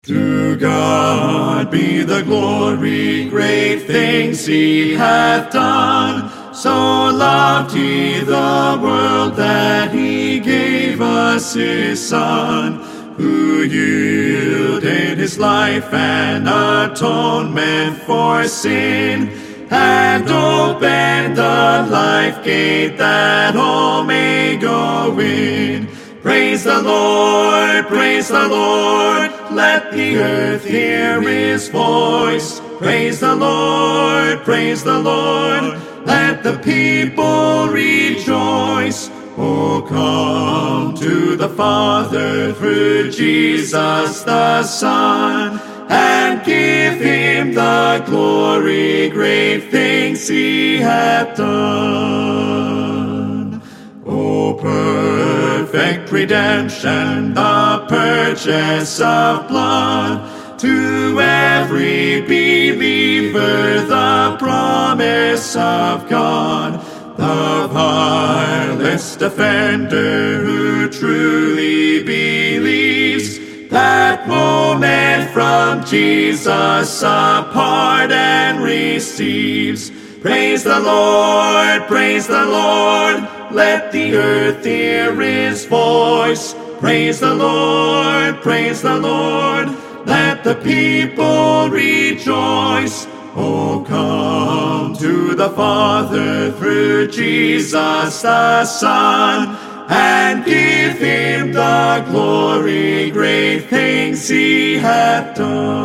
To God be the glory, great things he hath done. So loved he the world that he gave us his Son, who yielded his life an atonement for sin, and opened the life gate that all may go in. Praise the Lord, let the earth hear his voice. Praise the Lord, let the people rejoice. Oh, come to the Father through Jesus the Son, and give him the glory, great things he hath done. O perfect redemption, the purchase of blood, to every believer the promise of God, the harmless defender who truly believes, that moment from Jesus a pardon receives. Praise the Lord, let the earth hear his voice. Praise the Lord, let the people rejoice. Oh, come to the Father through Jesus the Son, and give him the glory, great things he hath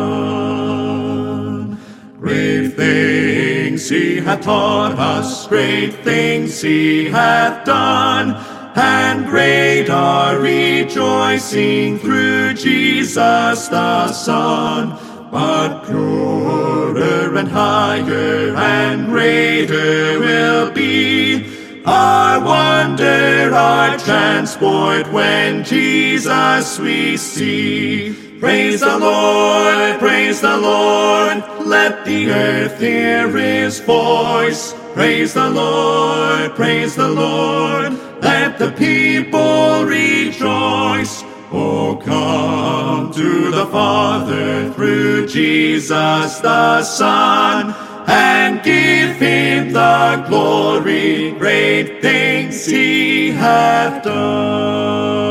done. Great things he hath taught us, great things he hath done, and great our rejoicing through Jesus the Son. But purer and higher and greater will be our wonder, our transport, when Jesus we see. Praise the Lord, let the earth hear his voice. Praise the Lord, let the people rejoice. Oh, come to the Father through Jesus the Son, and give him the glory, great things he hath done.